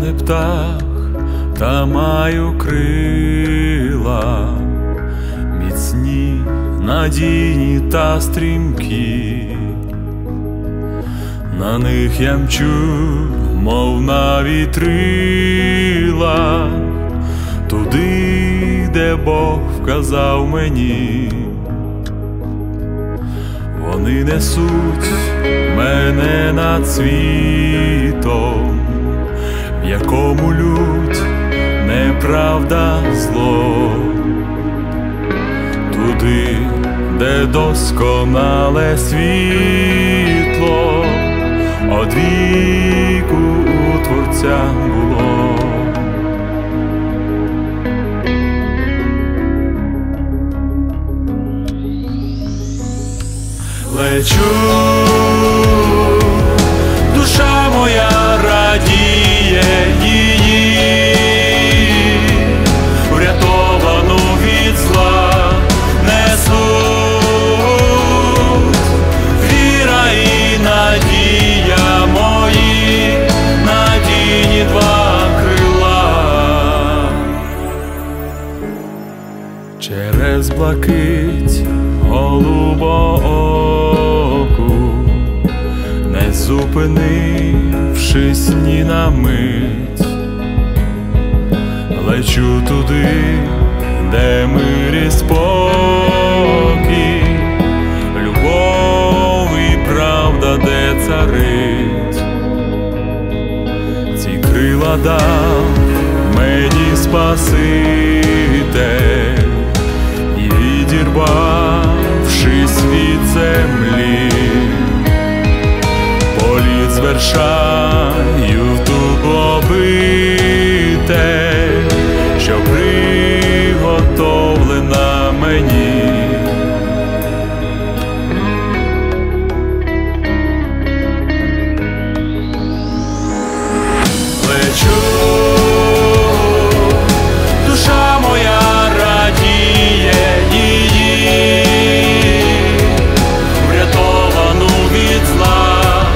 не птах, та маю крила, міцні, надійні та стрімкі. На них я мчу, мов на вітрилах, туди, де Бог вказав мені. Вони несуть мене над світом, в якому лють неправда, зло, туди, де досконале світло од віку у Творця було. Лечу, душа моя радіє її, врятовану від зла несуть віра і надія мої, надійні два крила. Через блакить голубооку, не зупинившись ні на мить, лечу туди, де мир і спокій, любов і правда, де царить. Ці крила дав мені Спаситель, і відірвавшись від землі, політ звершаю в ту обитель, що приготовлена мені. Лечу, душа моя радіє її, врятовану від зла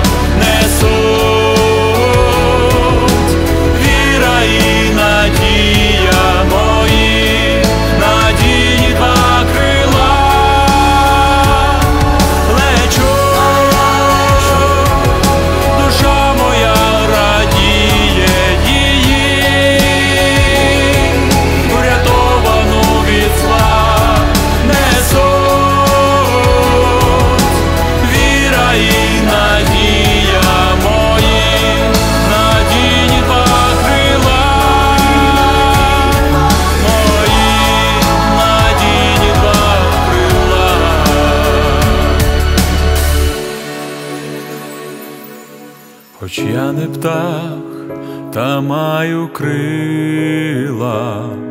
несуть віра і надія мої, надійні два крила. Лечу, душа моя радіє її, врятовану від зла несуть віра і надія мої, надійні два крила. Мої надійні два крила. Хоч я не птах, та маю крила,